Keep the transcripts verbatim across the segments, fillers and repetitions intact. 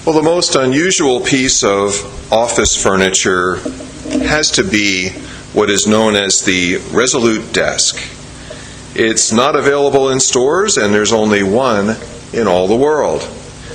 Well, the most unusual piece of office furniture has to be what is known as the Resolute desk. It's not available in stores, and there's only one in all the world.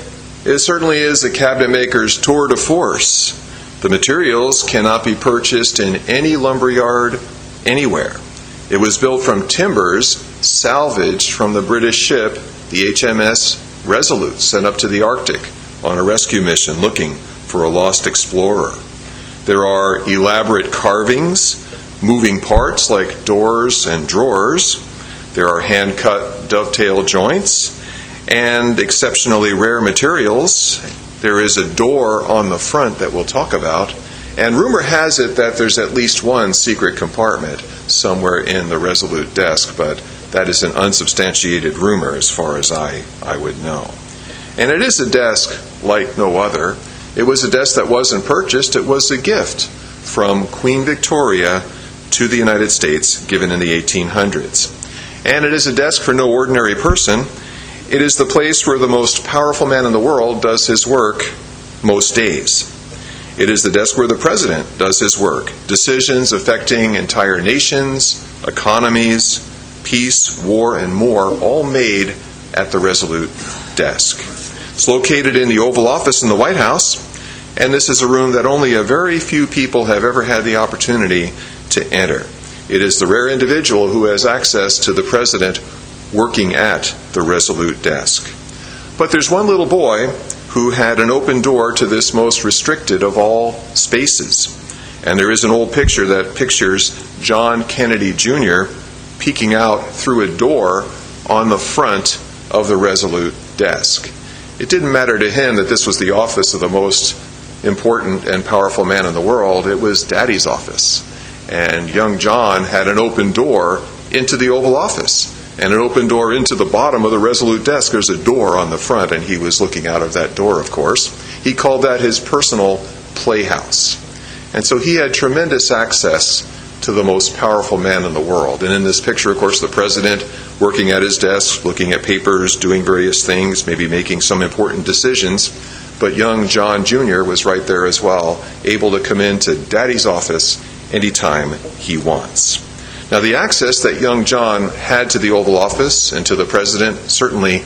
It certainly is a cabinet maker's tour de force. The materials cannot be purchased in any lumberyard anywhere. It was built from timbers salvaged from the British ship, the H M S Resolute, sent up to the Arctic on a rescue mission looking for a lost explorer. There are elaborate carvings, moving parts like doors and drawers. There are hand-cut dovetail joints and exceptionally rare materials. There is a door on the front that we'll talk about. And rumor has it that there's at least one secret compartment somewhere in the Resolute desk, but that is an unsubstantiated rumor as far as I, I would know. And it is a desk like no other. It was a desk that wasn't purchased. It was a gift from Queen Victoria to the United States, given in the eighteen hundreds. And it is a desk for no ordinary person. It is the place where the most powerful man in the world does his work most days. It is the desk where the president does his work. Decisions affecting entire nations, economies, peace, war, and more, all made at the Resolute desk. It's located in the Oval Office in the White House, and this is a room that only a very few people have ever had the opportunity to enter. It is the rare individual who has access to the president working at the Resolute desk. But there's one little boy who had an open door to this most restricted of all spaces. And there is an old picture that pictures John Kennedy Junior peeking out through a door on the front of the Resolute desk. It didn't matter to him that this was the office of the most important and powerful man in the world. It was Daddy's office. And young John had an open door into the Oval Office and an open door into the bottom of the Resolute desk. There's a door on the front, and he was looking out of that door, of course. He called that his personal playhouse. And so he had tremendous access to the most powerful man in the world. And in this picture, of course, the president working at his desk, looking at papers, doing various things, maybe making some important decisions. But young John Junior was right there as well, able to come into Daddy's office anytime he wants. Now, the access that young John had to the Oval Office and to the president certainly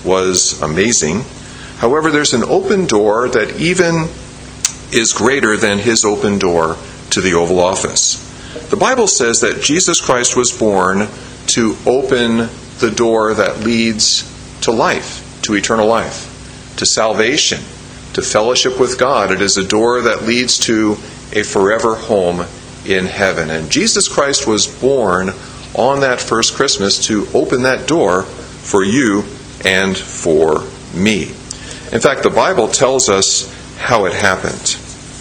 was amazing. However, there's an open door that even is greater than his open door to the Oval Office. The Bible says that Jesus Christ was born to open the door that leads to life, to eternal life, to salvation, to fellowship with God. It is a door that leads to a forever home in heaven. And Jesus Christ was born on that first Christmas to open that door for you and for me. In fact, the Bible tells us how it happened.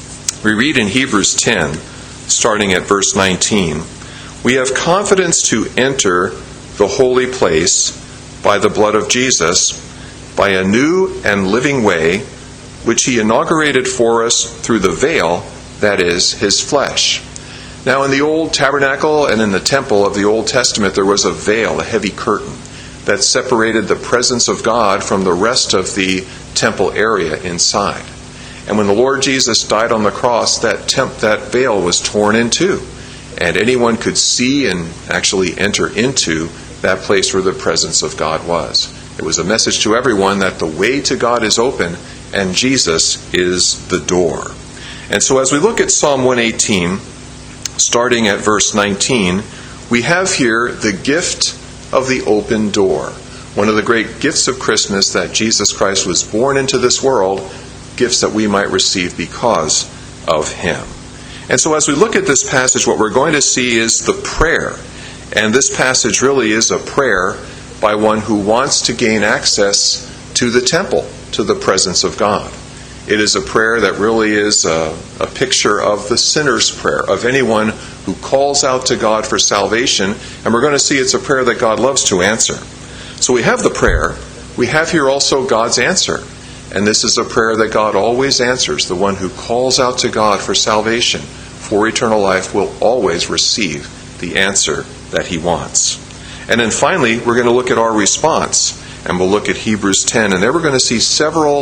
We read in Hebrews ten, starting at verse nineteen, "We have confidence to enter the holy place by the blood of Jesus, by a new and living way, which he inaugurated for us through the veil, that is, his flesh." Now, in the old tabernacle and in the temple of the Old Testament, there was a veil, a heavy curtain, that separated the presence of God from the rest of the temple area inside. And when the Lord Jesus died on the cross, that temp- that veil was torn in two. And anyone could see and actually enter into that place where the presence of God was. It was a message to everyone that the way to God is open and Jesus is the door. And so as we look at Psalm one eighteen, starting at verse nineteen, we have here the gift of the open door. One of the great gifts of Christmas, that Jesus Christ was born into this world, gifts that we might receive because of him. And so as we look at this passage, what we're going to see is the prayer. And this passage really is a prayer by one who wants to gain access to the temple, to the presence of God. It is a prayer that really is a, a picture of the sinner's prayer, of anyone who calls out to God for salvation. And we're going to see it's a prayer that God loves to answer. So we have the prayer. We have here also God's answer. And this is a prayer that God always answers. The one who calls out to God for salvation, for eternal life, will always receive the answer that he wants. And then finally, we're going to look at our response. And we'll look at Hebrews ten. And there we're going to see several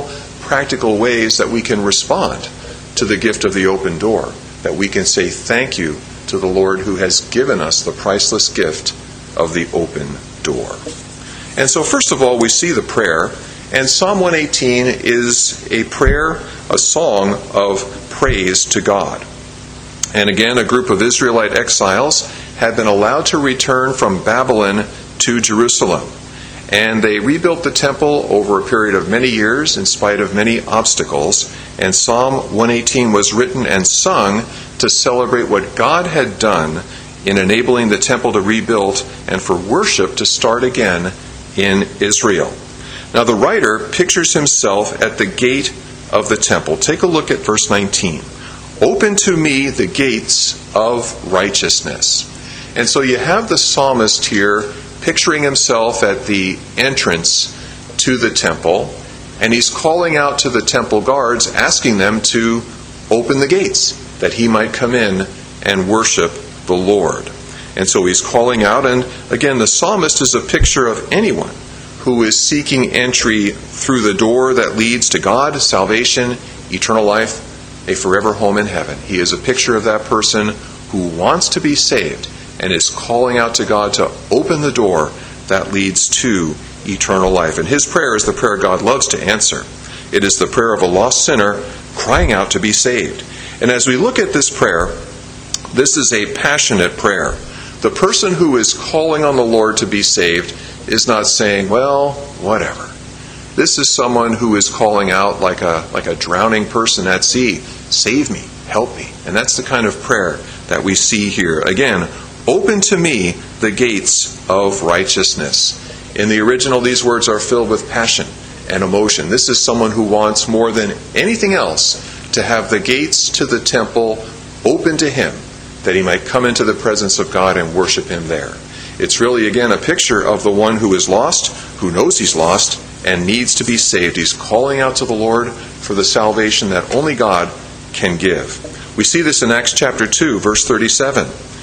practical ways that we can respond to the gift of the open door, that we can say thank you to the Lord who has given us the priceless gift of the open door. And so first of all, we see the prayer, and Psalm one eighteen is a prayer, a song of praise to God. And again, a group of Israelite exiles had been allowed to return from Babylon to Jerusalem. And they rebuilt the temple over a period of many years in spite of many obstacles. And Psalm one eighteen was written and sung to celebrate what God had done in enabling the temple to rebuild and for worship to start again in Israel. Now the writer pictures himself at the gate of the temple. Take a look at verse nineteen. Open to me the gates of righteousness. And so you have the psalmist here picturing himself at the entrance to the temple, and he's calling out to the temple guards, asking them to open the gates, that he might come in and worship the Lord. And so he's calling out, and again, the psalmist is a picture of anyone who is seeking entry through the door that leads to God, salvation, eternal life, a forever home in heaven. He is a picture of that person who wants to be saved and is calling out to God to open the door that leads to eternal life. And his prayer is the prayer God loves to answer. It is the prayer of a lost sinner crying out to be saved. And as we look at this prayer, this is a passionate prayer. The person who is calling on the Lord to be saved is not saying, well, whatever. This is someone who is calling out like a like a drowning person at sea, save me, help me. And that's the kind of prayer that we see here. Again, open to me the gates of righteousness. In the original, these words are filled with passion and emotion. This is someone who wants more than anything else to have the gates to the temple open to him, that he might come into the presence of God and worship him there. It's really, again, a picture of the one who is lost, who knows he's lost, and needs to be saved. He's calling out to the Lord for the salvation that only God can give. We see this in Acts chapter two, verse thirty-seven.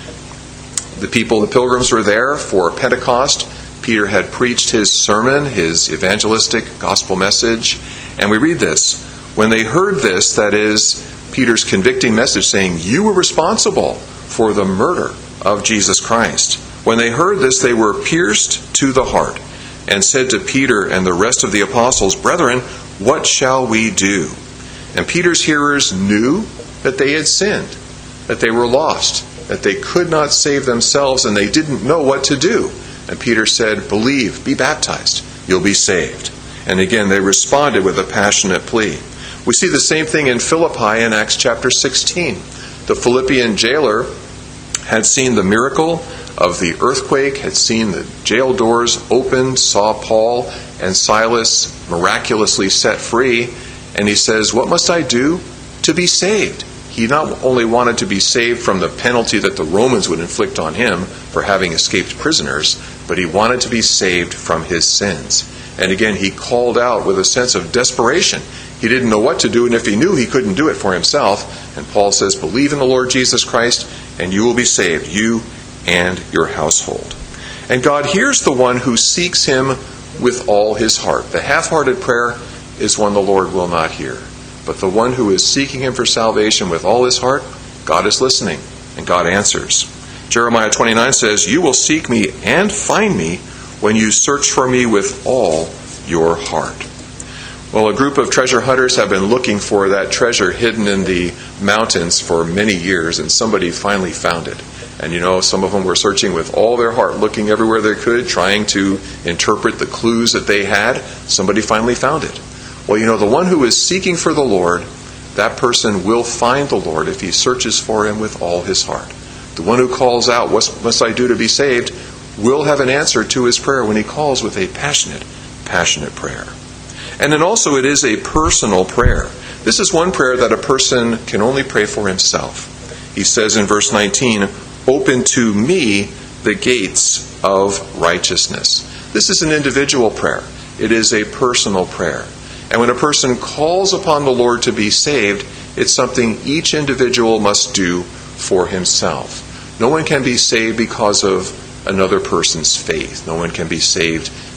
The people, the pilgrims were there for Pentecost. Peter had preached his sermon, his evangelistic gospel message. And we read this. When they heard this, that is, Peter's convicting message saying, you were responsible for the murder of Jesus Christ. When they heard this, they were pierced to the heart and said to Peter and the rest of the apostles, brethren, what shall we do? And Peter's hearers knew that they had sinned, that they were lost, that they could not save themselves, and they didn't know what to do. And Peter said, believe, be baptized, you'll be saved. And again, they responded with a passionate plea. We see the same thing in Philippi in Acts chapter sixteen. The Philippian jailer had seen the miracle of the earthquake, had seen the jail doors opened, saw Paul and Silas miraculously set free, and he says, what must I do to be saved? He not only wanted to be saved from the penalty that the Romans would inflict on him for having escaped prisoners, but he wanted to be saved from his sins. And again, he called out with a sense of desperation. He didn't know what to do, and if he knew, he couldn't do it for himself. And Paul says, believe in the Lord Jesus Christ, and you will be saved, you and your household. And God hears the one who seeks him with all his heart. The half-hearted prayer is one the Lord will not hear. But the one who is seeking him for salvation with all his heart, God is listening, and God answers. Jeremiah twenty-nine says, you will seek me and find me when you search for me with all your heart. Well, a group of treasure hunters have been looking for that treasure hidden in the mountains for many years, and somebody finally found it. And you know, some of them were searching with all their heart, looking everywhere they could, trying to interpret the clues that they had. Somebody finally found it. Well, you know, the one who is seeking for the Lord, that person will find the Lord if he searches for him with all his heart. The one who calls out, what must I do to be saved, will have an answer to his prayer when he calls with a passionate, passionate prayer. And then also it is a personal prayer. This is one prayer that a person can only pray for himself. He says in verse nineteen, open to me the gates of righteousness. This is an individual prayer. It is a personal prayer. And when a person calls upon the Lord to be saved, it's something each individual must do for himself. No one can be saved because of another person's faith. No one can be saved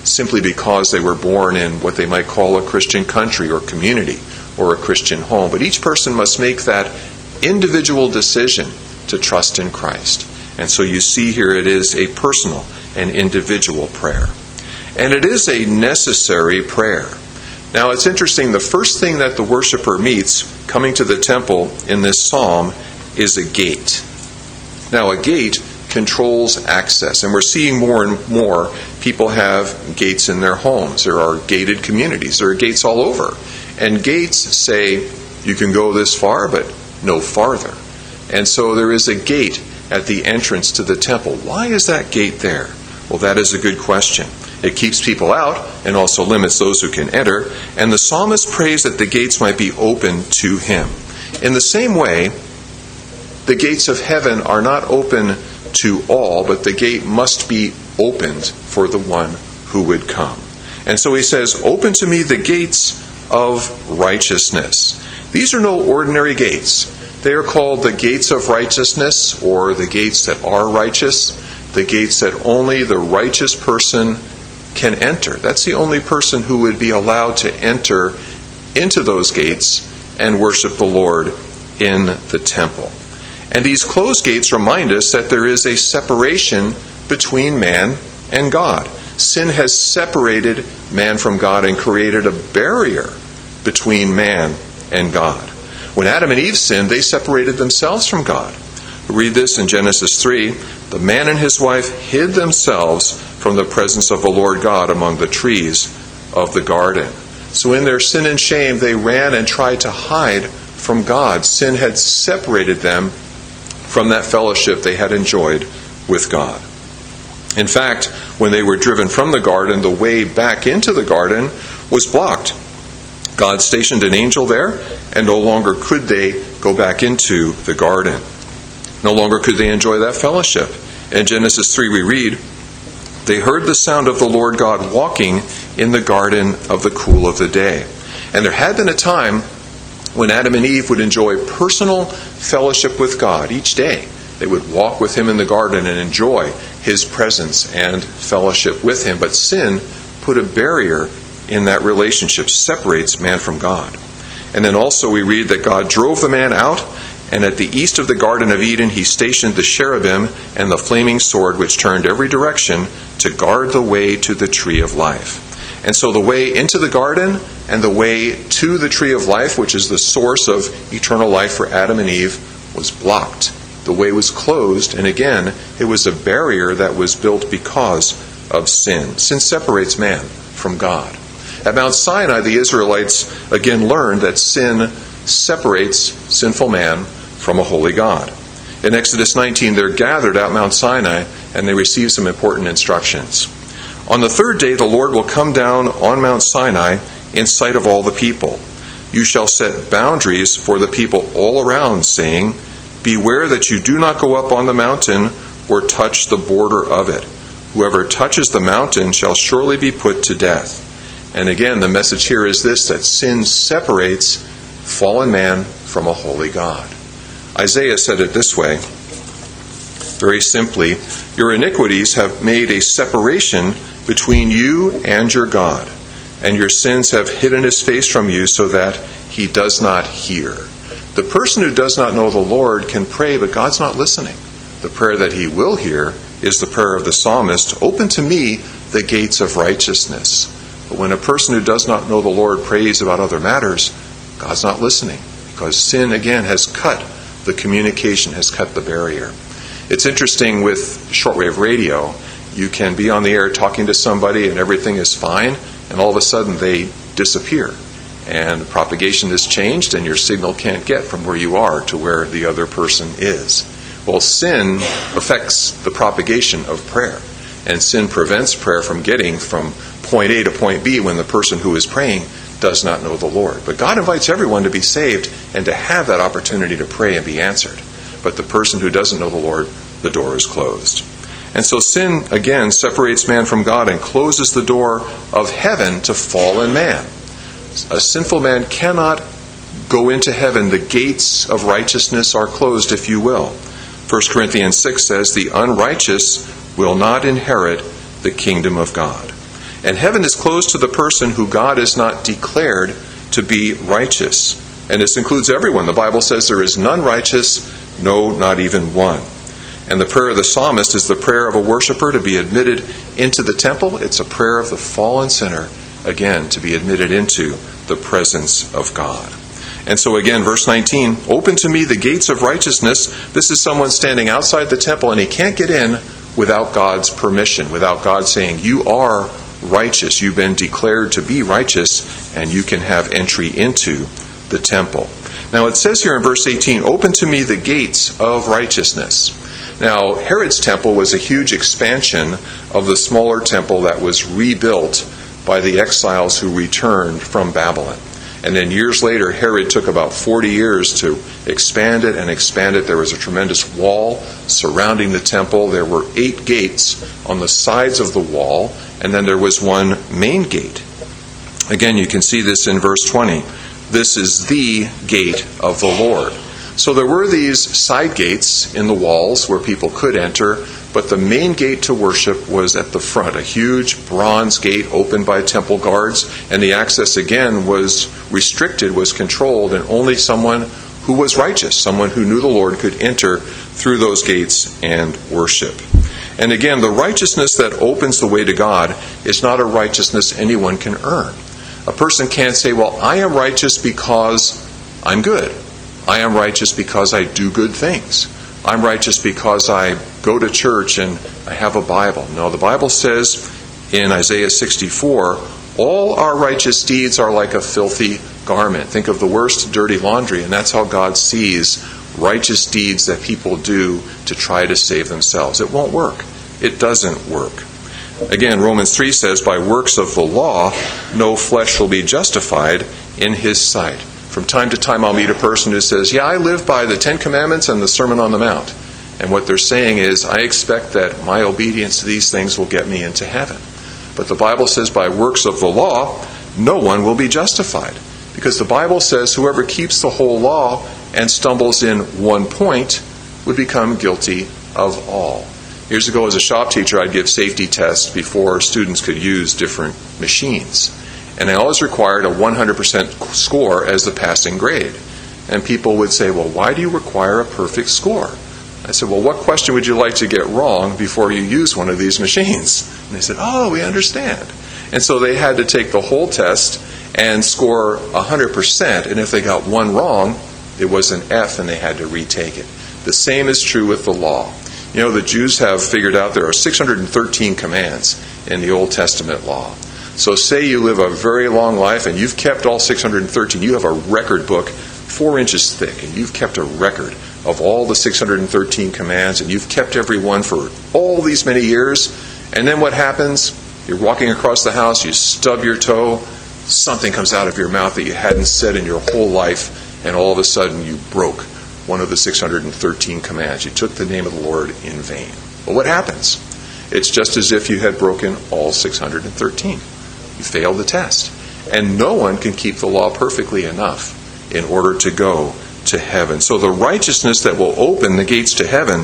simply because they were born in what they might call a Christian country or community or a Christian home. But each person must make that individual decision to trust in Christ. And so you see here it is a personal and individual prayer. And it is a necessary prayer. Now it's interesting, the first thing that the worshiper meets coming to the temple in this psalm is a gate. Now a gate controls access, and we're seeing more and more people have gates in their homes. There are gated communities. There are gates all over. And gates say you can go this far, but no farther. And so there is a gate at the entrance to the temple. Why is that gate there? Well, that is a good question. It keeps people out and also limits those who can enter. And the psalmist prays that the gates might be open to him. In the same way, the gates of heaven are not open to all, but the gate must be opened for the one who would come. And so he says, "Open to me the gates of righteousness." These are no ordinary gates. They are called the gates of righteousness, or the gates that are righteous, the gates that only the righteous person can enter. That's the only person who would be allowed to enter into those gates and worship the Lord in the temple. And these closed gates remind us that there is a separation between man and God. Sin has separated man from God and created a barrier between man and God. When Adam and Eve sinned, they separated themselves from God. We read this in Genesis three. The man and his wife hid themselves from the presence of the Lord God among the trees of the garden. So in their sin and shame, they ran and tried to hide from God. Sin had separated them from that fellowship they had enjoyed with God. In fact, when they were driven from the garden, the way back into the garden was blocked. God stationed an angel there, and no longer could they go back into the garden. No longer could they enjoy that fellowship. In Genesis three we read, "They heard the sound of the Lord God walking in the garden of the cool of the day." And there had been a time when Adam and Eve would enjoy personal fellowship with God each day. They would walk with him in the garden and enjoy his presence and fellowship with him. But sin put a barrier in that relationship, separates man from God. And then also we read that God drove the man out, and at the east of the Garden of Eden he stationed the cherubim and the flaming sword which turned every direction to guard the way to the tree of life. And so the way into the garden and the way to the tree of life, which is the source of eternal life for Adam and Eve, was blocked. The way was closed, and again, it was a barrier that was built because of sin. Sin separates man from God. At Mount Sinai, the Israelites again learned that sin separates sinful man from a holy God. In Exodus nineteen, they're gathered at Mount Sinai, and they receive some important instructions. On the third day, the Lord will come down on Mount Sinai in sight of all the people. You shall set boundaries for the people all around, saying, "Beware that you do not go up on the mountain or touch the border of it. Whoever touches the mountain shall surely be put to death." And again, the message here is this, that sin separates fallen man from a holy God. Isaiah said it this way, very simply, "Your iniquities have made a separation between you and your God, and your sins have hidden his face from you so that he does not hear." The person who does not know the Lord can pray, but God's not listening. The prayer that he will hear is the prayer of the psalmist, "Open to me the gates of righteousness." But when a person who does not know the Lord prays about other matters, God's not listening, because sin again has cut the communication, has cut the barrier. It's interesting with shortwave radio, you can be on the air talking to somebody and everything is fine, and all of a sudden they disappear. And propagation has changed and your signal can't get from where you are to where the other person is. Well, sin affects the propagation of prayer. And sin prevents prayer from getting from point A to point B when the person who is praying does not know the Lord. But God invites everyone to be saved and to have that opportunity to pray and be answered. But the person who doesn't know the Lord, the door is closed. And so sin, again, separates man from God and closes the door of heaven to fallen man. A sinful man cannot go into heaven. The gates of righteousness are closed, if you will. First Corinthians six says, "The unrighteous will not inherit the kingdom of God." And heaven is closed to the person who God has not declared to be righteous. And this includes everyone. The Bible says there is none righteous, no, not even one. And the prayer of the psalmist is the prayer of a worshiper to be admitted into the temple. It's a prayer of the fallen sinner, again, to be admitted into the presence of God. And so again, verse nineteen, open to me the gates of righteousness. This is someone standing outside the temple, and he can't get in without God's permission, without God saying, you are righteous. You've been declared to be righteous, and you can have entry into the temple. Now it says here in verse eighteen, open to me the gates of righteousness. Now, Herod's temple was a huge expansion of the smaller temple that was rebuilt by the exiles who returned from Babylon. And then years later, Herod took about forty years to expand it and expand it. There was a tremendous wall surrounding the temple. There were eight gates on the sides of the wall, and then there was one main gate. Again, you can see this in verse twenty. This is the gate of the Lord. So there were these side gates in the walls where people could enter, but the main gate to worship was at the front, a huge bronze gate opened by temple guards, and the access again was restricted, was controlled, and only someone who was righteous, someone who knew the Lord, could enter through those gates and worship. And again, the righteousness that opens the way to God is not a righteousness anyone can earn. A person can't say, well, I am righteous because I'm good. I am righteous because I do good things. I'm righteous because I go to church and I have a Bible. No, the Bible says in Isaiah sixty-four, all our righteous deeds are like a filthy garment. Think of the worst dirty laundry, and that's how God sees righteous deeds that people do to try to save themselves. It won't work. It doesn't work. Again, Romans three says, by works of the law, no flesh will be justified in his sight. From time to time I'll meet a person who says, yeah, I live by the Ten Commandments and the Sermon on the Mount. And what they're saying is, I expect that my obedience to these things will get me into heaven. But the Bible says by works of the law, no one will be justified. Because the Bible says whoever keeps the whole law and stumbles in one point would become guilty of all. Years ago as a shop teacher, I'd give safety tests before students could use different machines. And I always required a one hundred percent score as the passing grade. And people would say, well, why do you require a perfect score? I said, well, what question would you like to get wrong before you use one of these machines? And they said, oh, we understand. And so they had to take the whole test and score one hundred percent. And if they got one wrong, it was an F and they had to retake it. The same is true with the law. You know, the Jews have figured out there are six hundred thirteen commands in the Old Testament law. So say you live a very long life and you've kept all six hundred thirteen. You have a record book four inches thick, and you've kept a record of all the six hundred thirteen commands, and you've kept every one for all these many years. And then what happens? You're walking across the house, you stub your toe, something comes out of your mouth that you hadn't said in your whole life, and all of a sudden you broke one of the six hundred thirteen commands. You took the name of the Lord in vain. Well, what happens? It's just as if you had broken all six hundred thirteen. You failed the test. And no one can keep the law perfectly enough in order to go to heaven. So the righteousness that will open the gates to heaven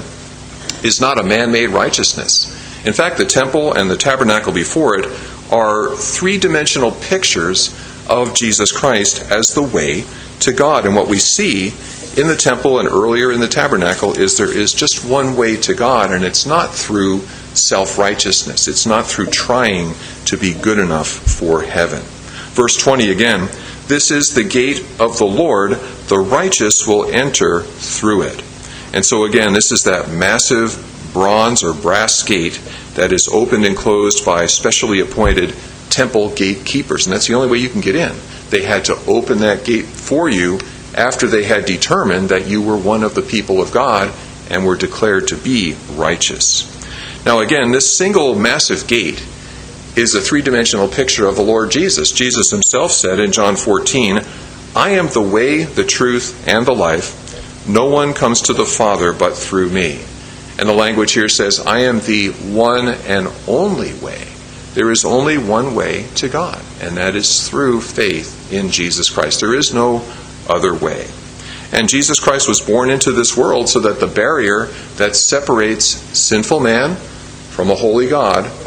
is not a man-made righteousness. In fact, the temple and the tabernacle before it are three-dimensional pictures of Jesus Christ as the way to God. And what we see in the temple and earlier in the tabernacle is there is just one way to God, and it's not through self-righteousness. It's not through trying to be good enough for heaven. Verse twenty again, this is the gate of the Lord, the righteous will enter through it. And so again, this is that massive bronze or brass gate that is opened and closed by specially appointed temple gatekeepers. And that's the only way you can get in. They had to open that gate for you after they had determined that you were one of the people of God and were declared to be righteous. Now again, this single massive gate is a three-dimensional picture of the Lord Jesus. Jesus himself said in John fourteen, I am the way, the truth, and the life. No one comes to the Father but through me. And the language here says, I am the one and only way. There is only one way to God, and that is through faith in Jesus Christ. There is no other way. And Jesus Christ was born into this world so that the barrier that separates sinful man from a holy God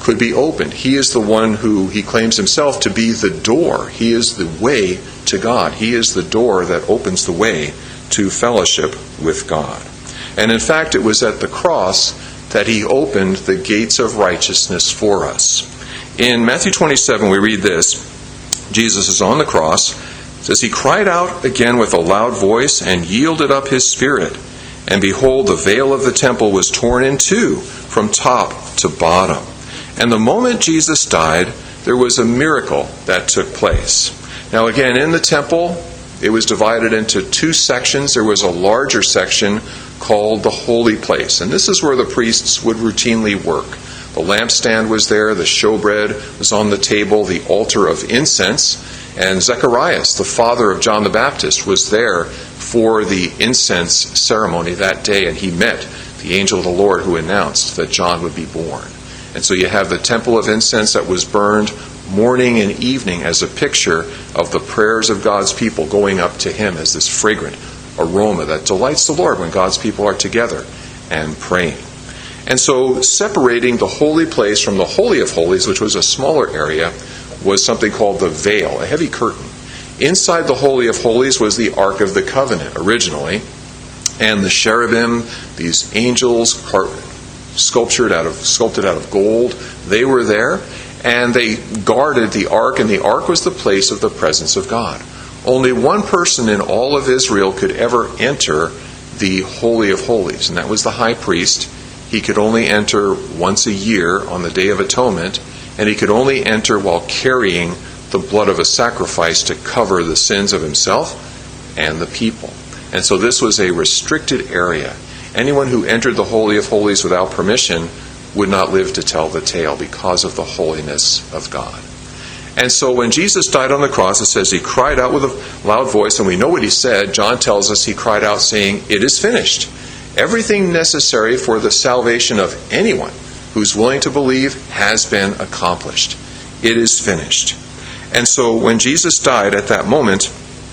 could be opened. He is the one who he claims himself to be the door. He is the way to God. He is the door that opens the way to fellowship with God. And in fact, it was at the cross that he opened the gates of righteousness for us. In Matthew twenty-seven, we read this. Jesus is on the cross. It says, he cried out again with a loud voice and yielded up his spirit. And behold, the veil of the temple was torn in two from top to bottom. And the moment Jesus died, there was a miracle that took place. Now again, in the temple, it was divided into two sections. There was a larger section called the holy place. And this is where the priests would routinely work. The lampstand was there, the showbread was on the table, the altar of incense. And Zacharias, the father of John the Baptist, was there for the incense ceremony that day. And he met the angel of the Lord who announced that John would be born. And so you have the temple of incense that was burned morning and evening as a picture of the prayers of God's people going up to him as this fragrant aroma that delights the Lord when God's people are together and praying. And so separating the holy place from the Holy of Holies, which was a smaller area, was something called the veil, a heavy curtain. Inside the Holy of Holies was the Ark of the Covenant originally, and the cherubim, these angels sculptured out of sculpted out of gold, they were there, and they guarded the Ark, and the Ark was the place of the presence of God. Only one person in all of Israel could ever enter the Holy of Holies, and that was the high priest. He could only enter once a year on the Day of Atonement, and he could only enter while carrying the blood of a sacrifice to cover the sins of himself and the people. And so this was a restricted area. Anyone who entered the Holy of Holies without permission would not live to tell the tale because of the holiness of God. And so when Jesus died on the cross, it says he cried out with a loud voice, and we know what he said. John tells us he cried out saying, "It is finished." Everything necessary for the salvation of anyone who's willing to believe has been accomplished. It is finished. And so when Jesus died at that moment,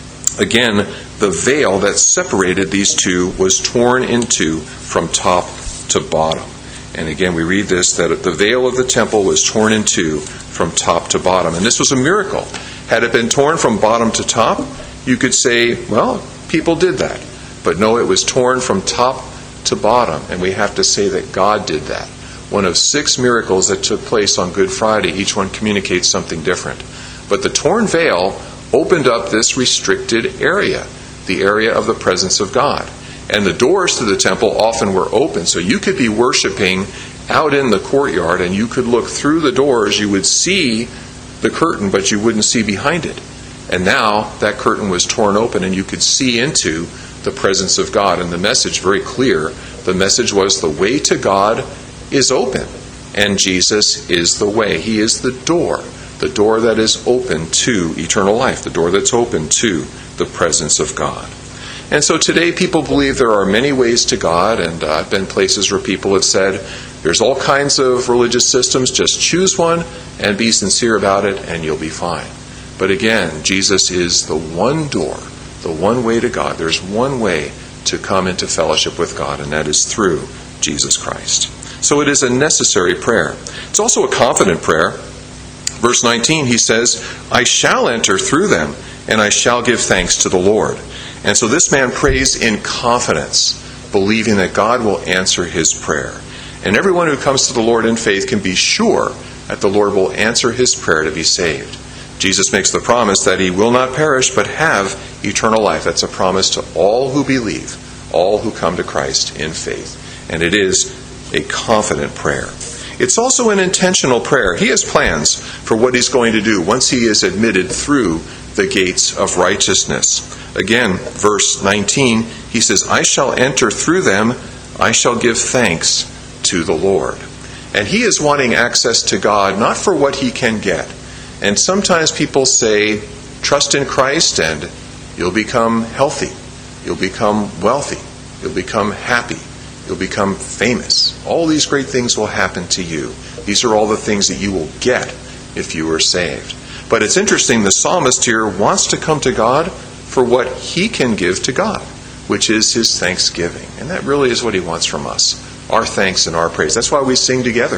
again, the veil that separated these two was torn in two from top to bottom. And again, we read this, that the veil of the temple was torn in two from top to bottom. And this was a miracle. Had it been torn from bottom to top, you could say, well, people did that. But no, it was torn from top to bottom. And we have to say that God did that. One of six miracles that took place on Good Friday, each one communicates something different. But the torn veil opened up this restricted area, the area of the presence of God. And the doors to the temple often were open, so you could be worshiping out in the courtyard, and you could look through the doors. You would see the curtain, but you wouldn't see behind it. And now that curtain was torn open, and you could see into the presence of God. And the message, very clear, the message was the way to God is open, and Jesus is the way. He is the door, the door that is open to eternal life, the door that's open to the presence of God. And so today people believe there are many ways to God, and uh, I've been places where people have said, there's all kinds of religious systems, just choose one and be sincere about it and you'll be fine. But again, Jesus is the one door, the one way to God. There's one way to come into fellowship with God, and that is through Jesus Christ. So it is a necessary prayer. It's also a confident prayer. Verse nineteen, he says, I shall enter through them, and I shall give thanks to the Lord. And so this man prays in confidence, believing that God will answer his prayer. And everyone who comes to the Lord in faith can be sure that the Lord will answer his prayer to be saved. Jesus makes the promise that he will not perish but have eternal life. That's a promise to all who believe, all who come to Christ in faith. And it is a confident prayer. It's also an intentional prayer. He has plans for what he's going to do once he is admitted through the gates of righteousness. Again, verse nineteen, he says, I shall enter through them, I shall give thanks to the Lord. And he is wanting access to God, not for what he can get. And sometimes people say, trust in Christ and you'll become healthy, you'll become wealthy, you'll become happy, you'll become famous. All these great things will happen to you. These are all the things that you will get if you are saved. But it's interesting, the psalmist here wants to come to God for what he can give to God, which is his thanksgiving. And that really is what he wants from us, our thanks and our praise. That's why we sing together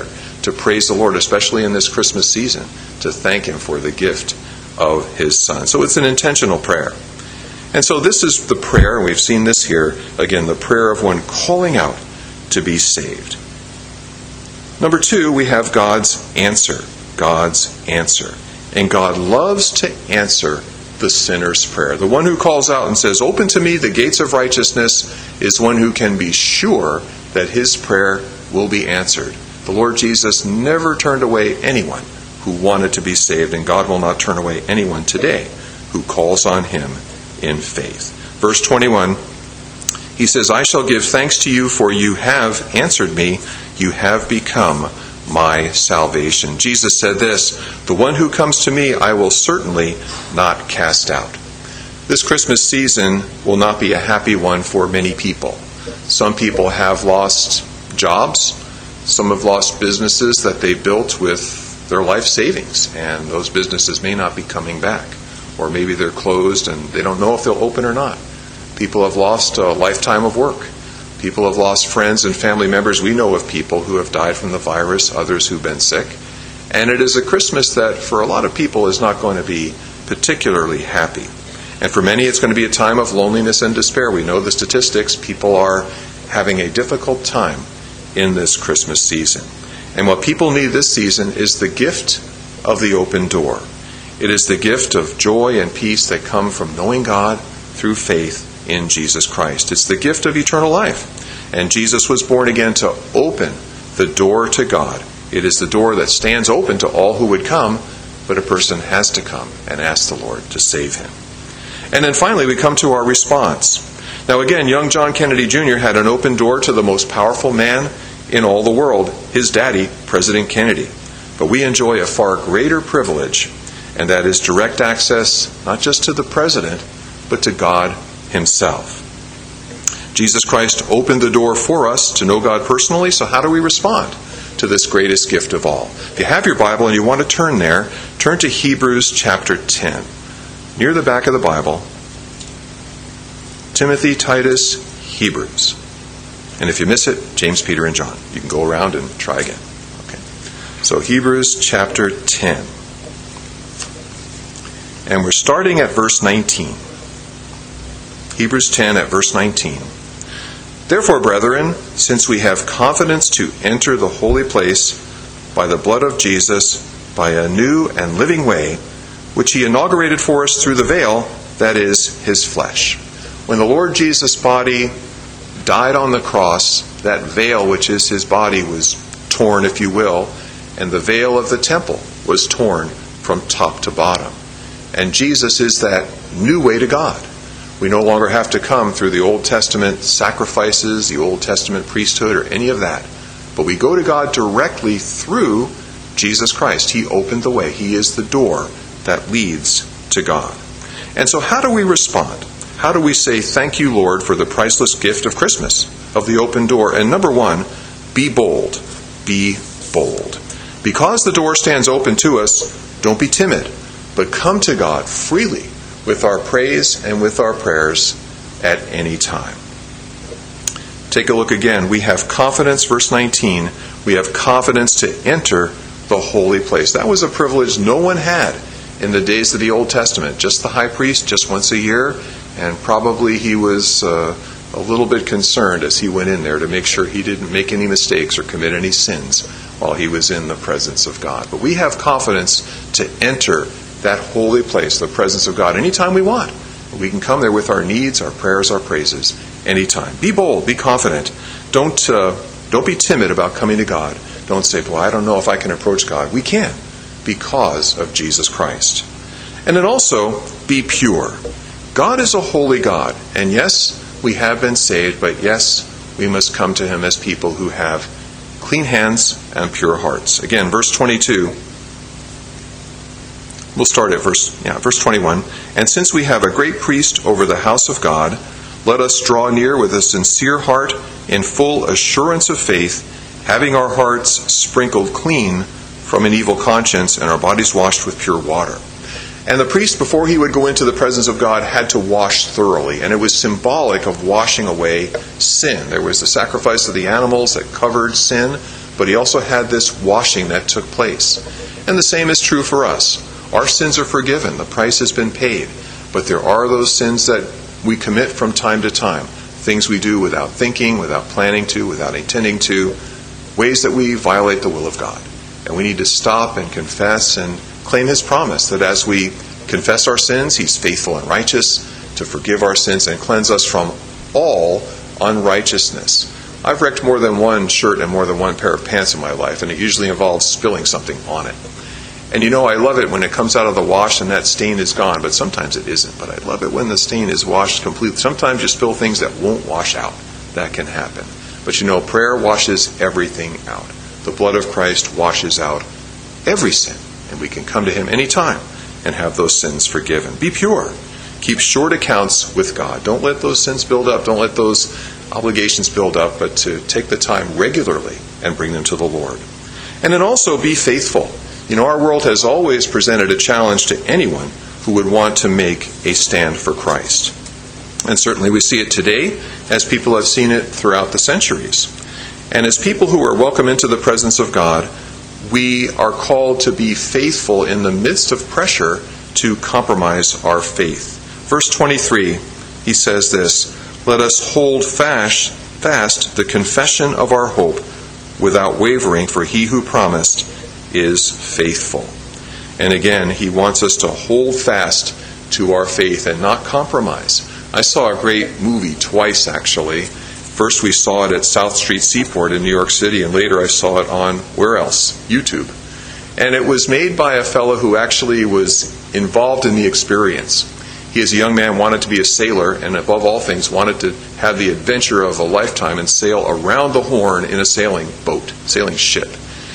to praise the Lord, especially in this Christmas season, to thank Him for the gift of His Son. So it's an intentional prayer. And so this is the prayer, and we've seen this here, again, the prayer of one calling out to be saved. Number two, we have God's answer. God's answer. And God loves to answer the sinner's prayer. The one who calls out and says, "Open to me the gates of righteousness," is one who can be sure that his prayer will be answered. The Lord Jesus never turned away anyone who wanted to be saved, and God will not turn away anyone today who calls on Him in faith. Verse twenty-one, He says, "I shall give thanks to you, for you have answered me. You have become my salvation." Jesus said this, "The one who comes to me, I will certainly not cast out." This Christmas season will not be a happy one for many people. Some people have lost jobs. Some have lost businesses that they built with their life savings, and those businesses may not be coming back. Or maybe they're closed and they don't know if they'll open or not. People have lost a lifetime of work. People have lost friends and family members. We know of people who have died from the virus, others who've been sick. And it is a Christmas that, for a lot of people, is not going to be particularly happy. And for many, it's going to be a time of loneliness and despair. We know the statistics. People are having a difficult time in this Christmas season. And what people need this season is the gift of the open door. It is the gift of joy and peace that come from knowing God through faith in Jesus Christ. It's the gift of eternal life. And Jesus was born again to open the door to God. It is the door that stands open to all who would come, but a person has to come and ask the Lord to save him. And then finally we come to our response. Now again, young John Kennedy Junior had an open door to the most powerful man in all the world, his daddy, President Kennedy. But we enjoy a far greater privilege, and that is direct access not just to the President, but to God Himself. Jesus Christ opened the door for us to know God personally, so how do we respond to this greatest gift of all? If you have your Bible and you want to turn there, turn to Hebrews chapter ten. Near the back of the Bible, Timothy, Titus, Hebrews. And if you miss it, James, Peter, and John. You can go around and try again. Okay. So Hebrews chapter ten. And we're starting at verse nineteen. Hebrews ten at verse nineteen. "Therefore, brethren, since we have confidence to enter the holy place by the blood of Jesus, by a new and living way, which He inaugurated for us through the veil, that is, His flesh." When the Lord Jesus' body died on the cross, that veil, which is His body, was torn, if you will, and the veil of the temple was torn from top to bottom. And Jesus is that new way to God. We no longer have to come through the Old Testament sacrifices, the Old Testament priesthood, or any of that. But we go to God directly through Jesus Christ. He opened the way. He is the door that leads to God. And so how do we respond? How do we say, "Thank you, Lord, for the priceless gift of Christmas, of the open door"? And number one, be bold. Be bold. Because the door stands open to us, don't be timid, but come to God freely with our praise and with our prayers at any time. Take a look again. We have confidence, verse nineteen, we have confidence to enter the holy place. That was a privilege no one had in the days of the Old Testament. Just the high priest, just once a year, and probably he was uh, a little bit concerned as he went in there to make sure he didn't make any mistakes or commit any sins while he was in the presence of God. But we have confidence to enter that holy place, the presence of God, anytime we want. We can come there with our needs, our prayers, our praises, anytime. Be bold, be confident. Don't uh, don't be timid about coming to God. Don't say, "Well, I don't know if I can approach God." We can, because of Jesus Christ. And then also, be pure. God is a holy God, and yes, we have been saved, but yes, we must come to Him as people who have clean hands and pure hearts. Again, verse twenty-two. We'll start at verse, yeah, verse twenty-one. "And since we have a great priest over the house of God, let us draw near with a sincere heart in full assurance of faith, having our hearts sprinkled clean from an evil conscience and our bodies washed with pure water." And the priest, before he would go into the presence of God, had to wash thoroughly. And it was symbolic of washing away sin. There was the sacrifice of the animals that covered sin, but he also had this washing that took place. And the same is true for us. Our sins are forgiven. The price has been paid. But there are those sins that we commit from time to time. Things we do without thinking, without planning to, without intending to. Ways that we violate the will of God. And we need to stop and confess and claim his promise that as we confess our sins, he's faithful and righteous to forgive our sins and cleanse us from all unrighteousness. I've wrecked more than one shirt and more than one pair of pants in my life, and it usually involves spilling something on it. And you know, I love it when it comes out of the wash and that stain is gone, but sometimes it isn't. But I love it when the stain is washed completely. Sometimes you spill things that won't wash out. That can happen. But you know, prayer washes everything out. The blood of Christ washes out every sin. And we can come to him anytime and have those sins forgiven. Be pure. Keep short accounts with God. Don't let those sins build up. Don't let those obligations build up, but to take the time regularly and bring them to the Lord. And then also be faithful. You know, our world has always presented a challenge to anyone who would want to make a stand for Christ. And certainly we see it today as people have seen it throughout the centuries. And as people who are welcome into the presence of God, we are called to be faithful in the midst of pressure to compromise our faith. Verse twenty-three, he says this, "Let us hold fast, fast the confession of our hope without wavering, for he who promised is faithful." And again, he wants us to hold fast to our faith and not compromise. I saw a great movie twice, actually. First we saw it at South Street Seaport in New York City, and later I saw it on, where else? YouTube. And it was made by a fellow who actually was involved in the experience. He, as a young man, wanted to be a sailor, and above all things, wanted to have the adventure of a lifetime and sail around the Horn in a sailing boat, sailing ship.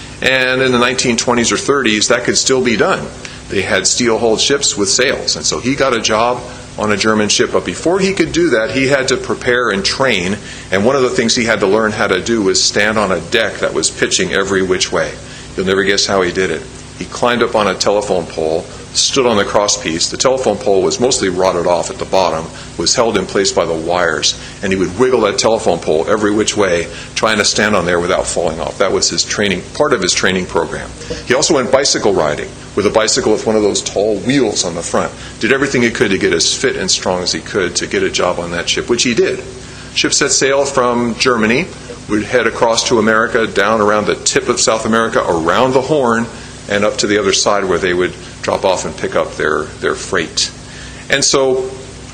And in the nineteen twenties or thirties, that could still be done. They had steel-hulled ships with sails, and so he got a job on a German ship. But before he could do that, he had to prepare and train, and one of the things he had to learn how to do was stand on a deck that was pitching every which way. You'll never guess how he did it. He climbed up on a telephone pole, stood on the crosspiece. The telephone pole was mostly rotted off at the bottom, was held in place by the wires, and he would wiggle that telephone pole every which way, trying to stand on there without falling off. That was his training, part of his training program. He also went bicycle riding with a bicycle with one of those tall wheels on the front. Did everything he could to get as fit and strong as he could to get a job on that ship, which he did. Ship set sail from Germany, would head across to America, down around the tip of South America, around the Horn, and up to the other side where they would drop off and pick up their, their freight. And so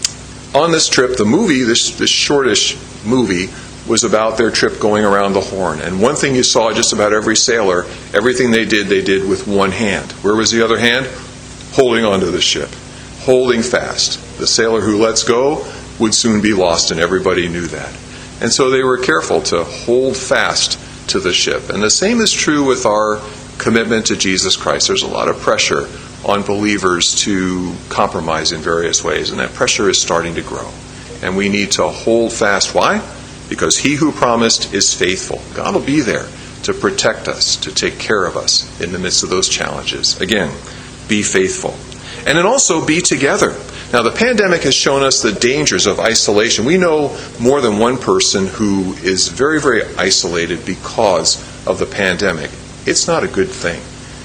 on this trip, the movie, this, this shortish movie, was about their trip going around the Horn. And one thing you saw just about every sailor, everything they did, they did with one hand. Where was the other hand? Holding onto the ship, holding fast. The sailor who lets go would soon be lost, and everybody knew that. And so they were careful to hold fast to the ship. And the same is true with our commitment to Jesus Christ. There's a lot of pressure on believers to compromise in various ways, and that pressure is starting to grow. And we need to hold fast. Why? Because he who promised is faithful. God will be there to protect us, to take care of us in the midst of those challenges. Again, be faithful. And then also be together. Now, the pandemic has shown us the dangers of isolation. We know more than one person who is very, very isolated because of the pandemic. It's not a good thing.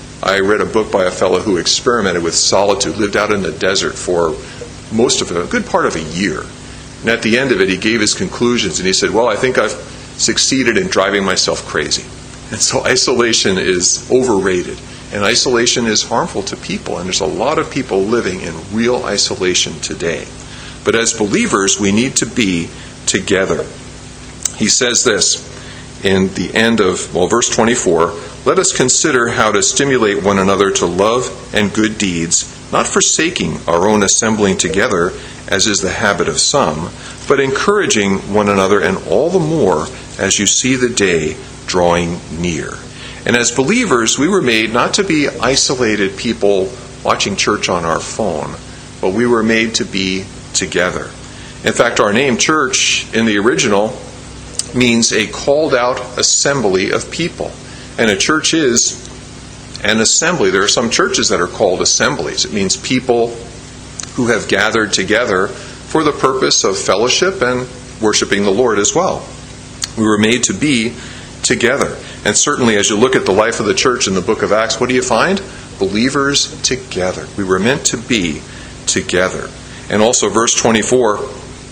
I read a book by a fellow who experimented with solitude, lived out in the desert for most of it, a good part of a year. And at the end of it, he gave his conclusions, and he said, well, I think I've succeeded in driving myself crazy. And so isolation is overrated. And isolation is harmful to people. And there's a lot of people living in real isolation today. But as believers, we need to be together. He says this in the end of, well, verse twenty-four, "Let us consider how to stimulate one another to love and good deeds, not forsaking our own assembling together, as is the habit of some, but encouraging one another, and all the more as you see the day drawing near." And as believers, we were made not to be isolated people watching church on our phone, but we were made to be together. In fact, our name, church, in the original, means a called out assembly of people. And a church is an assembly. There are some churches that are called assemblies. It means people who have gathered together for the purpose of fellowship and worshiping the Lord as well. We were made to be together. And certainly as you look at the life of the church in the book of Acts, what do you find? Believers together. We were meant to be together. And also verse twenty-four,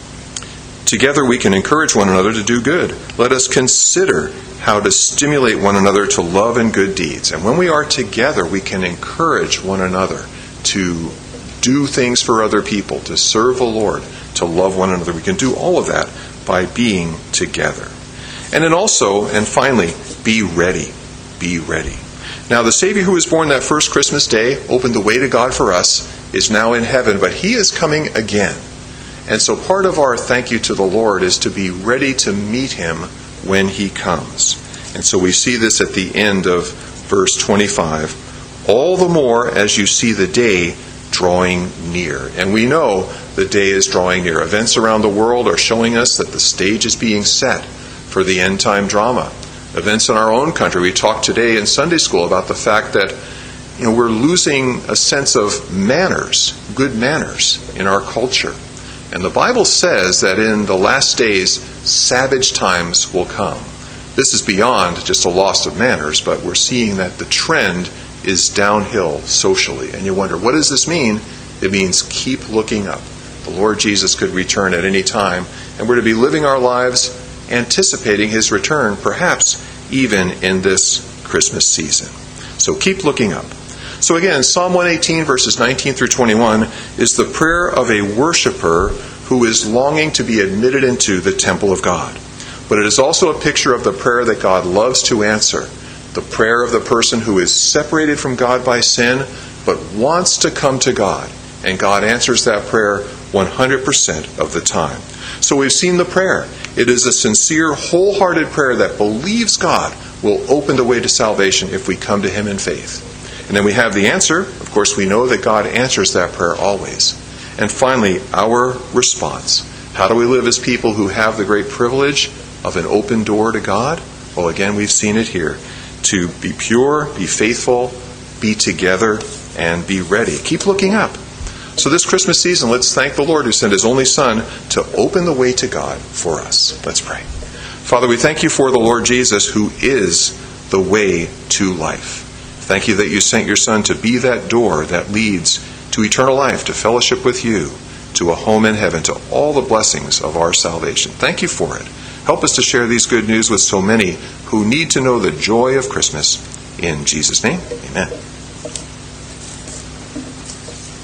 together we can encourage one another to do good. Let us consider how to stimulate one another to love and good deeds. And when we are together, we can encourage one another to do things for other people, to serve the Lord, to love one another. We can do all of that by being together. And then also, and finally, be ready. Be ready. Now, the Savior who was born that first Christmas day, opened the way to God for us, is now in heaven, but He is coming again. And so part of our thank you to the Lord is to be ready to meet Him when He comes. And so we see this at the end of verse twenty-five. All the more as you see the day drawing near. And we know the day is drawing near. Events around the world are showing us that the stage is being set for the end time drama. Events in our own country. We talked today in Sunday school about the fact that you know we're losing a sense of manners, good manners in our culture. And the Bible says that in the last days, savage times will come. This is beyond just a loss of manners, but we're seeing that the trend is downhill socially. And you wonder, what does this mean? It means keep looking up. The Lord Jesus could return at any time, and we're to be living our lives anticipating His return, perhaps even in this Christmas season. So keep looking up. So again, Psalm one eighteen, verses nineteen through twenty-one, is the prayer of a worshiper who is longing to be admitted into the temple of God. But it is also a picture of the prayer that God loves to answer. The prayer of the person who is separated from God by sin, but wants to come to God. And God answers that prayer one hundred percent of the time. So we've seen the prayer. It is a sincere, wholehearted prayer that believes God will open the way to salvation if we come to Him in faith. And then we have the answer. Of course, we know that God answers that prayer always. And finally, our response. How do we live as people who have the great privilege of an open door to God? Well, again, we've seen it here. To be pure, be faithful, be together, and be ready. Keep looking up. So this Christmas season, let's thank the Lord who sent His only Son to open the way to God for us. Let's pray. Father, we thank You for the Lord Jesus, who is the way to life. Thank You that You sent Your Son to be that door that leads to eternal life, to fellowship with You, to a home in heaven, to all the blessings of our salvation. Thank You for it. Help us to share these good news with so many who need to know the joy of Christmas. In Jesus' name, amen.